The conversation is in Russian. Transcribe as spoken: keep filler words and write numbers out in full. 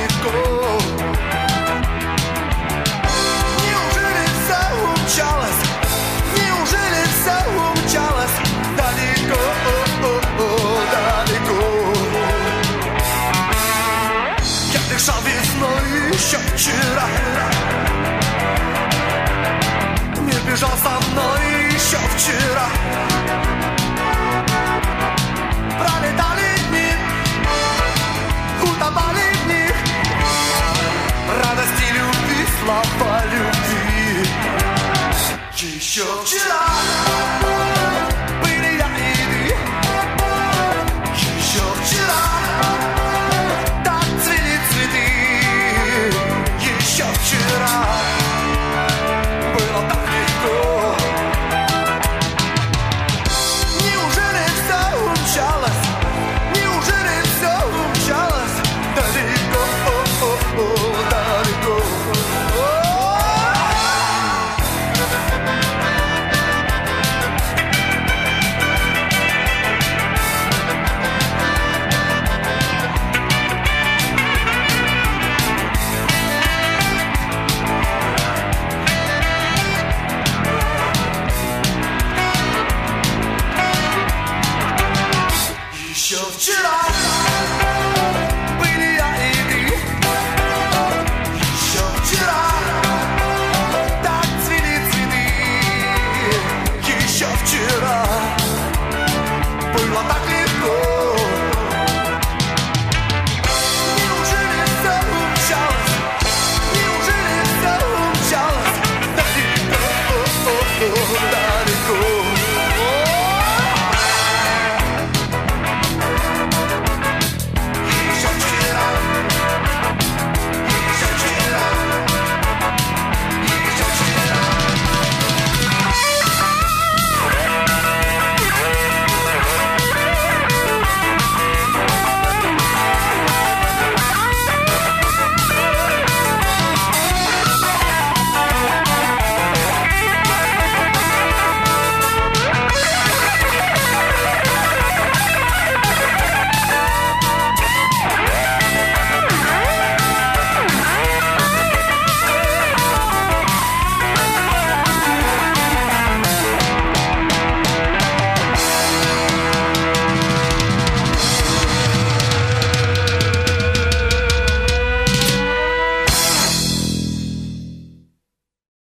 далеко. Неужели все умчалось? Неужели все умчалось далеко, далеко? Я дышал весной еще вчера, мир бежал со мной еще вчера. Пролетали дни, утопали в них радости, любви, слова любви. Еще вчера были я и ты. Еще вчера так цвели цветы. Еще вчера было так легко. Неужели все умчалось? Неужели все умчалось далеко?